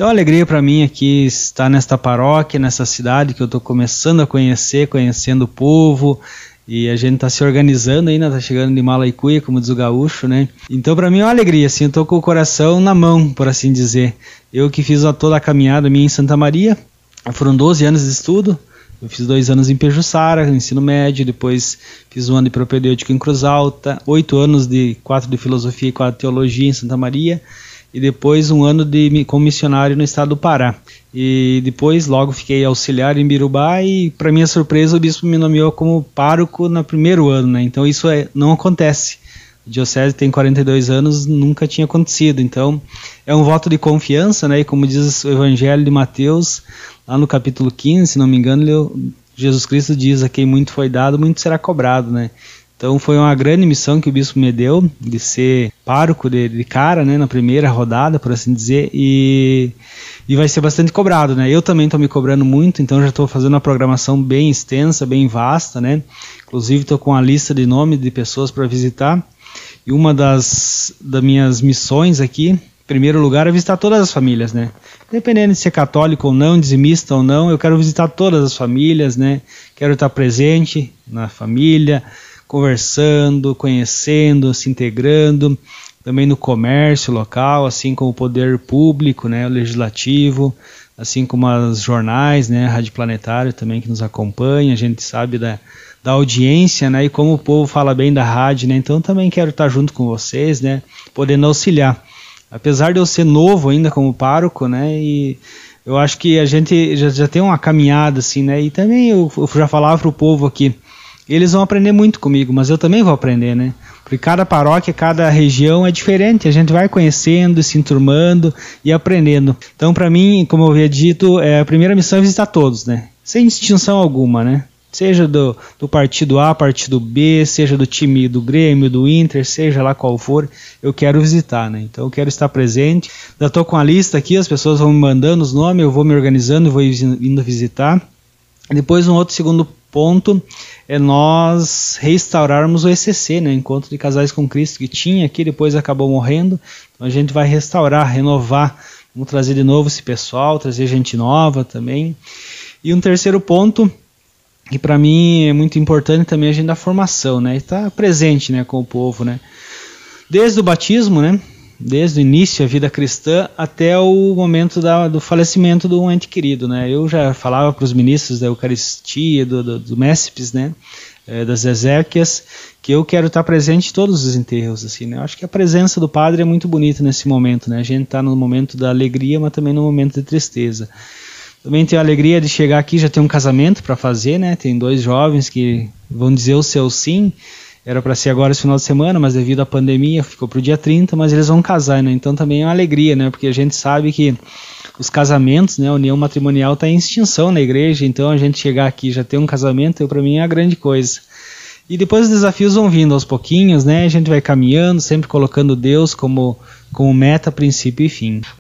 Então, a alegria para mim aqui estar nesta paróquia, nessa cidade que eu estou começando a conhecer, conhecendo o povo, e a gente está se organizando ainda, está chegando de Malaicuia, como diz o gaúcho, né? Então, para mim é uma alegria, assim, eu estou com o coração na mão, por assim dizer. Eu que fiz toda a caminhada minha em Santa Maria, foram 12 anos de estudo. Eu fiz 2 anos em Pejuçara, ensino médio, depois fiz 1 ano de propedêutico em Cruz Alta, 8 anos 4 de filosofia e 4 de teologia em Santa Maria, e depois 1 ano como missionário no estado do Pará. E depois logo fiquei auxiliar em Birubá e, para minha surpresa, o bispo me nomeou como pároco no primeiro ano, né? Então isso não acontece. A diocese tem 42 anos, nunca tinha acontecido. Então é um voto de confiança, né? E como diz o Evangelho de Mateus, lá no capítulo 15, se não me engano, Jesus Cristo diz: a quem muito foi dado, muito será cobrado, né? Então foi uma grande missão que o bispo me deu, de ser pároco de cara, né, na primeira rodada, por assim dizer, e vai ser bastante cobrado, né? Eu também estou me cobrando muito, então já estou fazendo uma programação bem extensa, bem vasta, né? Inclusive estou com a lista de nomes de pessoas para visitar, e uma das minhas missões aqui, em primeiro lugar, é visitar todas as famílias, né? Independente de ser católico ou não, dizimista ou não, eu quero visitar todas as famílias, né? Quero estar presente na família, conversando, conhecendo, se integrando, também no comércio local, assim como o poder público, né, o legislativo, assim como as jornais, né, a Rádio Planetário também que nos acompanha, a gente sabe da audiência, né, e como o povo fala bem da rádio, né, então também quero estar junto com vocês, né, podendo auxiliar. Apesar de eu ser novo ainda como pároco, né, e eu acho que a gente já tem uma caminhada, assim, né, e também eu já falava para o povo aqui, eles vão aprender muito comigo, mas eu também vou aprender, né? Porque cada paróquia, cada região é diferente, a gente vai conhecendo, se enturmando e aprendendo. Então, para mim, como eu havia dito, a primeira missão é visitar todos, né? Sem distinção alguma, né? Seja do partido A, partido B, seja do time do Grêmio, do Inter, seja lá qual for, eu quero visitar, né? Então eu quero estar presente. Já estou com a lista aqui, as pessoas vão me mandando os nomes, eu vou me organizando, vou indo visitar. Depois um outro segundo ponto é nós restaurarmos o ECC, né, Encontro de Casais com Cristo, que tinha aqui, depois acabou morrendo. Então a gente vai restaurar, renovar, vamos trazer de novo esse pessoal, trazer gente nova também. E um terceiro ponto, que para mim é muito importante também, a gente da formação, né, estar presente, né, com o povo, né, desde o batismo, né, desde o início da vida cristã até o momento do falecimento do ente querido, né? Eu já falava para os ministros da Eucaristia, do Méspes, né? Das Exéquias, que eu quero estar presente em todos os enterros, assim, né? Eu acho que a presença do padre é muito bonita nesse momento, né? A gente está no momento da alegria, mas também no momento de tristeza. Também tenho a alegria de chegar aqui, já ter um casamento para fazer, né? Tem 2 jovens que vão dizer o seu sim. Era para ser agora esse final de semana, mas devido à pandemia ficou para o dia 30, mas eles vão casar, né? Então também é uma alegria, né? Porque a gente sabe que os casamentos, né? A união matrimonial está em extinção na igreja, então a gente chegar aqui e já ter um casamento, para mim é a grande coisa. E depois os desafios vão vindo aos pouquinhos, né? A gente vai caminhando, sempre colocando Deus como meta, princípio e fim.